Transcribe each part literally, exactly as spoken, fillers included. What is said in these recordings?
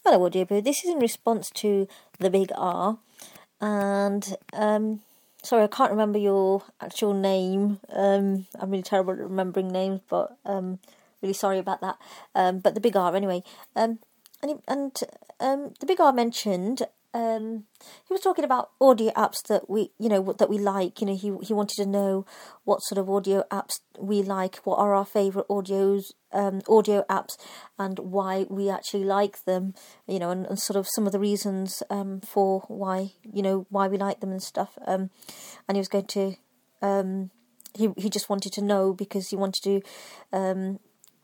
Hello, Audioboo. This is in response to the Big R, and um, sorry, I can't remember your actual name. Um, I'm really terrible at remembering names, but um, really sorry about that. Um, but the Big R, anyway. Um, and he, and um, the Big R mentioned. Um, he was talking about audio apps that we, you know, that we like. You know, he he wanted to know what sort of audio apps we like, what are our favourite audios, um, audio apps, and why we actually like them. You know, and, and sort of some of the reasons um, for why, you know, why we like them and stuff. Um, and he was going to, um, he he just wanted to know because he wanted to. Um,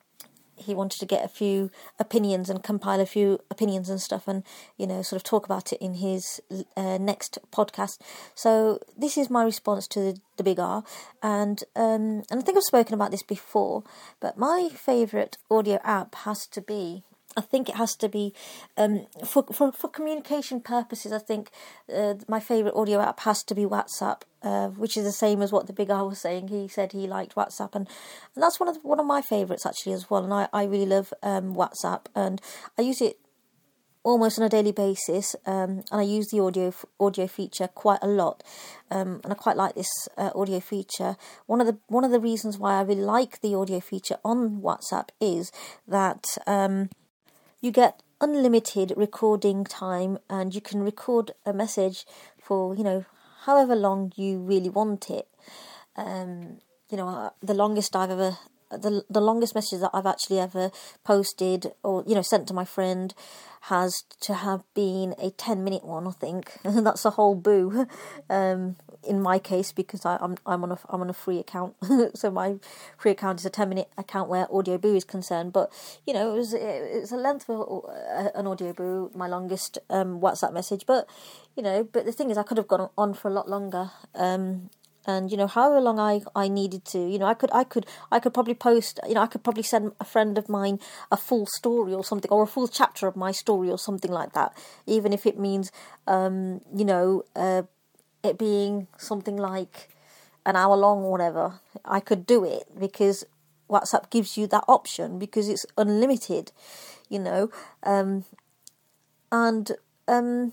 He wanted to get a few opinions and compile a few opinions and stuff, and you know, sort of talk about it in his uh, next podcast. So this is my response to the, the Big R, and um, and I think I've spoken about this before. But my favourite audio app has to be. I think it has to be um, for for for communication purposes. I think uh, my favourite audio app has to be WhatsApp, uh, which is the same as what the Big R was saying. He said he liked WhatsApp, and, and that's one of the, one of my favourites actually as well. And I, I really love um, WhatsApp, and I use it almost on a daily basis. Um, and I use the audio audio feature quite a lot, um, and I quite like this uh, audio feature. One of the one of the reasons why I really like the audio feature on WhatsApp is that. Um, You get unlimited recording time, and you can record a message for, you know, however long you really want it. Um, you know, the longest I've ever, the the longest message that I've actually ever posted or, you know, sent to my friend has to have been a ten minute one, I think. That's a whole boo. Um, in my case, because I, I'm I'm on a I'm on a free account, so my free account is a ten minute account where Audioboo is concerned. But you know, it was it was a length of uh, an Audioboo, my longest um, WhatsApp message. But you know, but the thing is, I could have gone on for a lot longer. Um, And you know, however long I, I needed to, you know, I could I could I could probably post, you know, I could probably send a friend of mine a full story or something, or a full chapter of my story or something like that, even if it means, um, you know, uh, it being something like an hour long or whatever. I could do it because WhatsApp gives you that option because it's unlimited, you know, um, and um.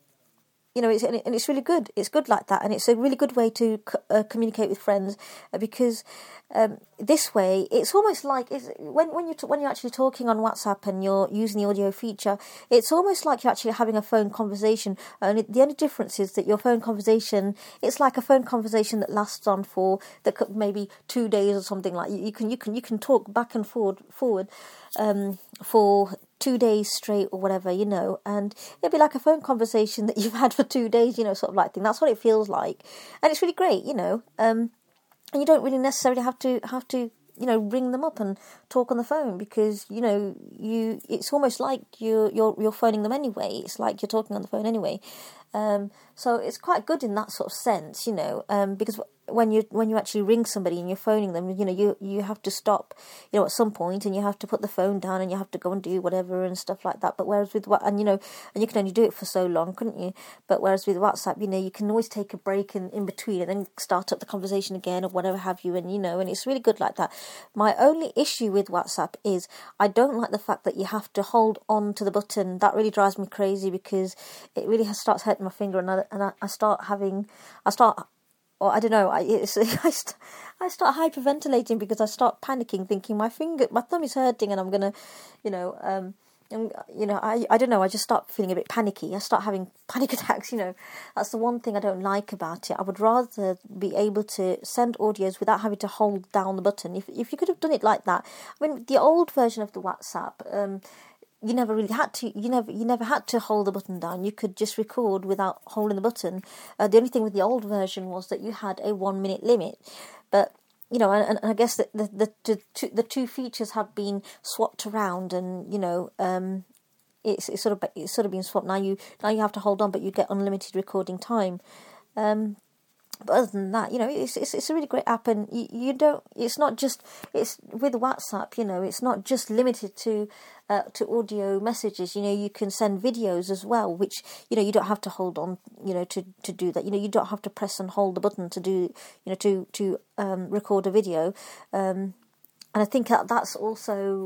You know, it's and it's really good. It's good like that, and it's a really good way to uh, communicate with friends because um, this way it's almost like it's, when when you when you're actually talking on WhatsApp and you're using the audio feature, it's almost like you're actually having a phone conversation. And it, the only difference is that your phone conversation, it's like a phone conversation that lasts on for that could maybe two days or something like. You, you can you can you can talk back and forward forward um, for. two days straight or whatever, you know, and it'd be like a phone conversation that you've had for two days, you know, sort of like thing. That's what it feels like, and it's really great, you know. Um, and you don't really necessarily have to have to, you know, ring them up and talk on the phone because you know you. It's almost like you're you're you're phoning them anyway. It's like you're talking on the phone anyway. Um, so it's quite good in that sort of sense, you know, um, because when you when you actually ring somebody and you're phoning them, you know, you you have to stop, you know, at some point, and you have to put the phone down and you have to go and do whatever and stuff like that. But whereas with what and you know, and you can only do it for so long, couldn't you? But whereas with WhatsApp, you know, you can always take a break in, in between and then start up the conversation again or whatever have you, and you know, and it's really good like that. My only issue with WhatsApp is I don't like the fact that you have to hold on to the button. That really drives me crazy because it really has, starts hurting my finger, and I, and I, I start having, I start. Or I don't know, I it's, I, st- I start hyperventilating because I start panicking, thinking my finger, my thumb is hurting, and I'm gonna, you know, um, and, you know, I I don't know, I just start feeling a bit panicky. I start having panic attacks. You know, that's the one thing I don't like about it. I would rather be able to send audios without having to hold down the button. If if you could have done it like that, I mean, the old version of the WhatsApp. Um, You never really had to. You never. You never had to hold the button down. You could just record without holding the button. Uh, the only thing with the old version was that you had a one minute limit. But you know, and, and I guess the the the, the, two, the two features have been swapped around, and you know, um, it's it's sort of it's sort of been swapped. Now you now you have to hold on, but you get unlimited recording time. Um, But other than that, you know, it's it's it's a really great app, and you, you don't. It's not just it's with WhatsApp. You know, it's not just limited to uh, to audio messages. You know, you can send videos as well, which you know you don't have to hold on. You know, to, to do that. You know, you don't have to press and hold the button to do. You know, to to um, record a video. Um, and I think that that's also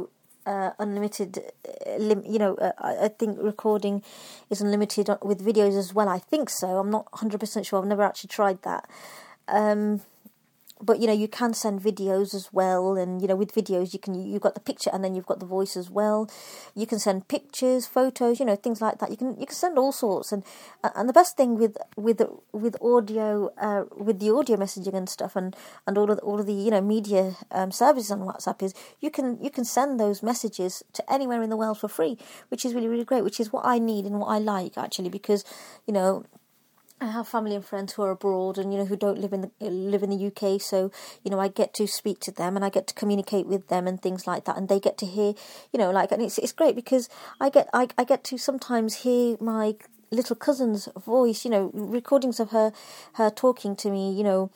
uh, unlimited, uh, lim- you know, uh, I, I think recording is unlimited with videos as well. I think so. I'm not one hundred percent sure. I've never actually tried that. Um, but, you know, you can send videos as well. And, you know, with videos, you can, you've got the picture and then you've got the voice as well. You can send pictures, photos, you know, things like that. You can, you can send all sorts. And, and the best thing with, with, with audio, uh, with the audio messaging and stuff and, and all of the, all of the, you know, media, um, services on WhatsApp is you can, you can send those messages to anywhere in the world for free, which is really, really great, which is what I need and what I like actually, because, you know, I have family and friends who are abroad and, you know, who don't live in the live in the U K. So, you know, I get to speak to them and I get to communicate with them and things like that. And they get to hear, you know, like, and it's it's great because I get I, I get to sometimes hear my little cousin's voice, you know, recordings of her her talking to me, you know,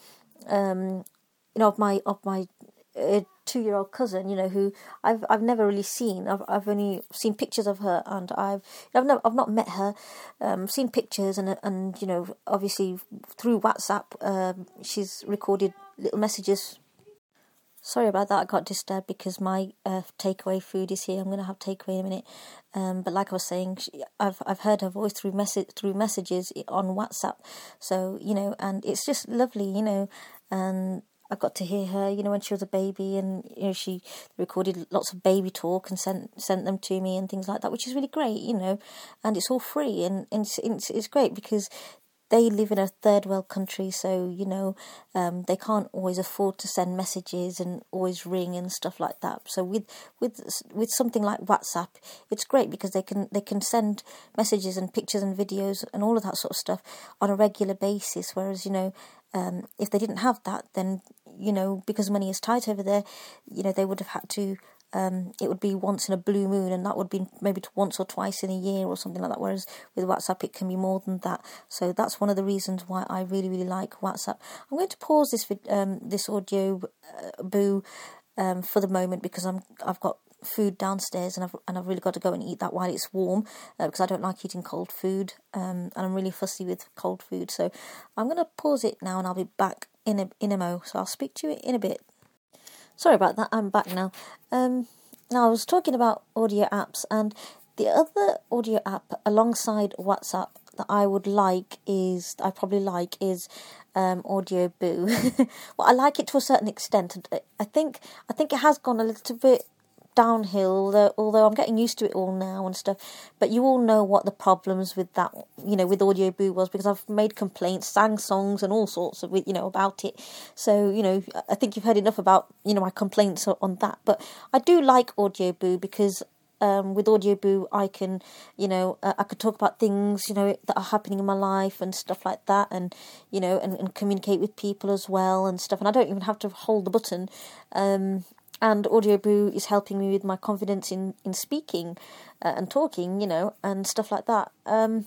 um, you know, of my of my uh, two-year-old cousin, you know, who I've I've never really seen. I've I've only seen pictures of her, and I've I've never I've not met her. Um, seen pictures, and and you know, obviously through WhatsApp, um, she's recorded little messages. Sorry about that. I got disturbed because my uh, takeaway food is here. I'm going to have takeaway in a minute. Um, but like I was saying, she, I've I've heard her voice through message through messages on WhatsApp. So you know, and it's just lovely, you know, and I got to hear her, you know, when she was a baby, and you know, she recorded lots of baby talk and sent sent them to me and things like that, which is really great, you know, and it's all free, and, and it's, it's it's great because they live in a third world country, so you know, um, they can't always afford to send messages and always ring and stuff like that. So with with with something like WhatsApp, it's great because they can they can send messages and pictures and videos and all of that sort of stuff on a regular basis. Whereas you know, um, if they didn't have that, then you know, because money is tight over there, you know, they would have had to. Um, it would be once in a blue moon, and that would be maybe once or twice in a year or something like that. Whereas with WhatsApp, it can be more than that. So that's one of the reasons why I really, really like WhatsApp. I'm going to pause this vid- um, this audio uh, boo um, for the moment because I'm I've got food downstairs and I've and I've really got to go and eat that while it's warm uh, because I don't like eating cold food um, and I'm really fussy with cold food. So I'm going to pause it now, and I'll be back in a in a mo. So I'll speak to you in a bit. Sorry about that, I'm back now. Um, now, I was talking about audio apps, and the other audio app alongside WhatsApp that I would like is, I probably like, is um, Audio Boo. Well, I like it to a certain extent. I think I think it has gone a little bit downhill, although, although I'm getting used to it all now and stuff. But you all know what the problems with that, you know, with Audio Boo was, because I've made complaints, sang songs and all sorts of, you know, about it. So, you know, I think you've heard enough about, you know, my complaints on that. But I do like Audio Boo because um, with Audio Boo I can, you know, uh, I could talk about things, you know, that are happening in my life and stuff like that, and, you know, and, and communicate with people as well and stuff. And I don't even have to hold the button. Um, And Audio Boo is helping me with my confidence in, in speaking uh, and talking, you know, and stuff like that. Um,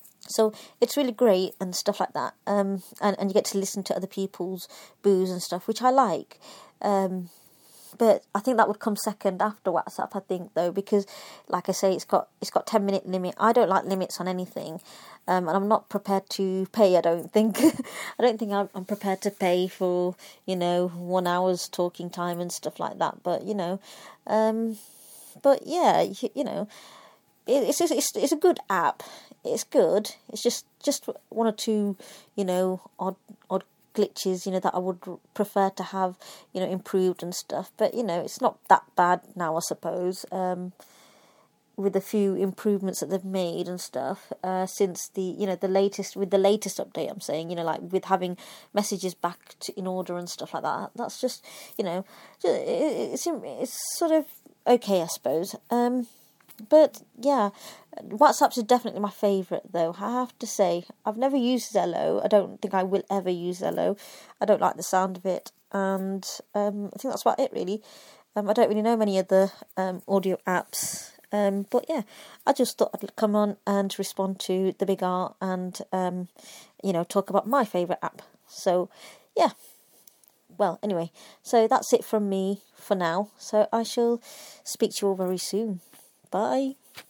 so it's really great and stuff like that. Um, and, and you get to listen to other people's boos and stuff, which I like. Um, but I think that would come second after WhatsApp, I think, though, because, like I say, it's got it's got ten minute limit. I don't like limits on anything, um, and I'm not prepared to pay. I don't think. I don't think I'm, I'm prepared to pay for, you know, one hour's talking time and stuff like that. But you know, um, but yeah, you, you know, it, it's it's it's a good app. It's good. It's just just one or two, you know, odd odd. glitches, you know, that I would prefer to have, you know, improved and stuff. But, you know, it's not that bad now, I suppose, um, with a few improvements that they've made and stuff, uh, since the, you know, the latest, with the latest update, I'm saying, you know, like with having messages back to, in order and stuff like that. That's just, you know, it's, it's sort of okay, I suppose. Um, But, yeah, WhatsApp's is definitely my favourite, though. I have to say, I've never used Zello. I don't think I will ever use Zello. I don't like the sound of it. And um, I think that's about it, really. Um, I don't really know many other um, audio apps. Um, but, yeah, I just thought I'd come on and respond to the Big R and, um, you know, talk about my favourite app. So, yeah. Well, anyway, so that's it from me for now. So I shall speak to you all very soon. Bye.